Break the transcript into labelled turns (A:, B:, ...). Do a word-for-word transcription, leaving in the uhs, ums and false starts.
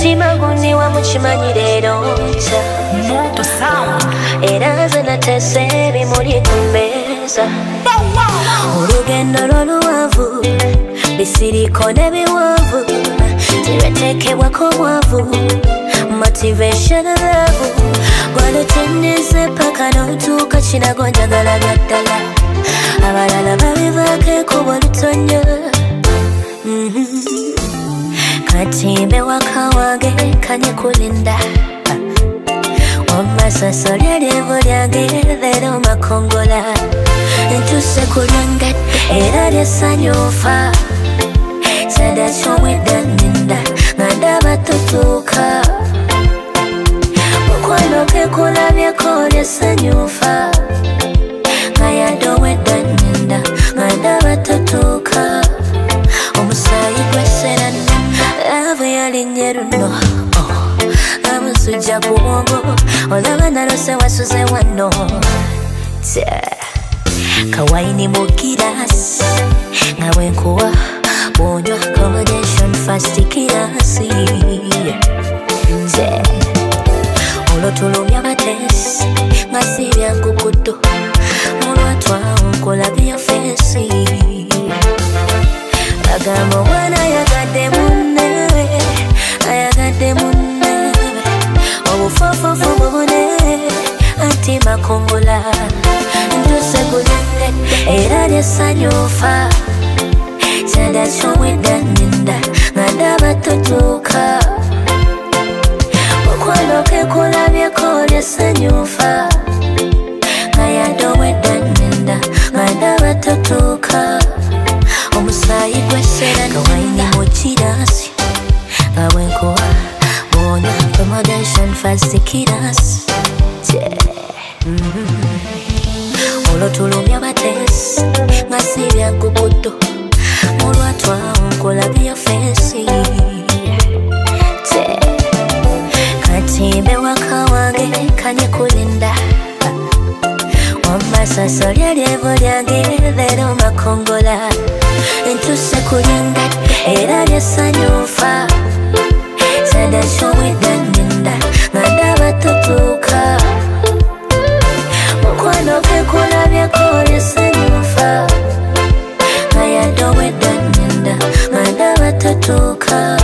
A: mutima gundi wa mukimanyi leero nkya
B: Moto sound.
A: era nze natese ebimuli ku mmeeza olugendo lw'oluwanvu bisiriko n'ebiwanvu tebyateekebwako mwavu motivation love gwalutendeze paka n'otuuka kinago njagala bya ddala abalala babivaako ekubo lutonya katimbe waka wange kanye kulinda omasaso lyalyevu lyange leero makongola ntuse ku lyange era lyesanyufa sadakyomwedda nninda nga ndaba tutuuka mukwano ge kulabyeko lyesanyufa nga yadowedda nninda nga ndaba tutuuka omusaayi gwesera laavu yalinye luno amusujja ku bwongo olaba nalose wasuze wano kawaini mu girasi nga bwenkuwa bwonywa accommodation fast kirasi olwo tulumya batesi nga si byangukudo mulwatwawo nkulabya fensi agamba omwana ayagadde munne ayagadde munne obufofofo bubune anti makongola ntuse kulyange era lyesanyufa sadakyomwedda nninda nga ndaba tutuuka mukwano ge kulabyeko lyesanyufa nga yadowedda nninda nga ndaba tutuuka omusaayi gwesera kawaini mu kirasi nga bwenkuwa bwonywa accommodation fast kirasi olwo tulumya batesi nga si byangukudo mulwatwawo nkulabya fensi katimbe waka wange kanye kulinda omasaso lyalyevu lyange leero makongola ntuse ku lyange era lyesanyufa sadakyomwedda nninda nga ndaba tutuuka mukwano ge kulabyeko lyesanyufa nga yadowedda nninda nga ndaba tutuuka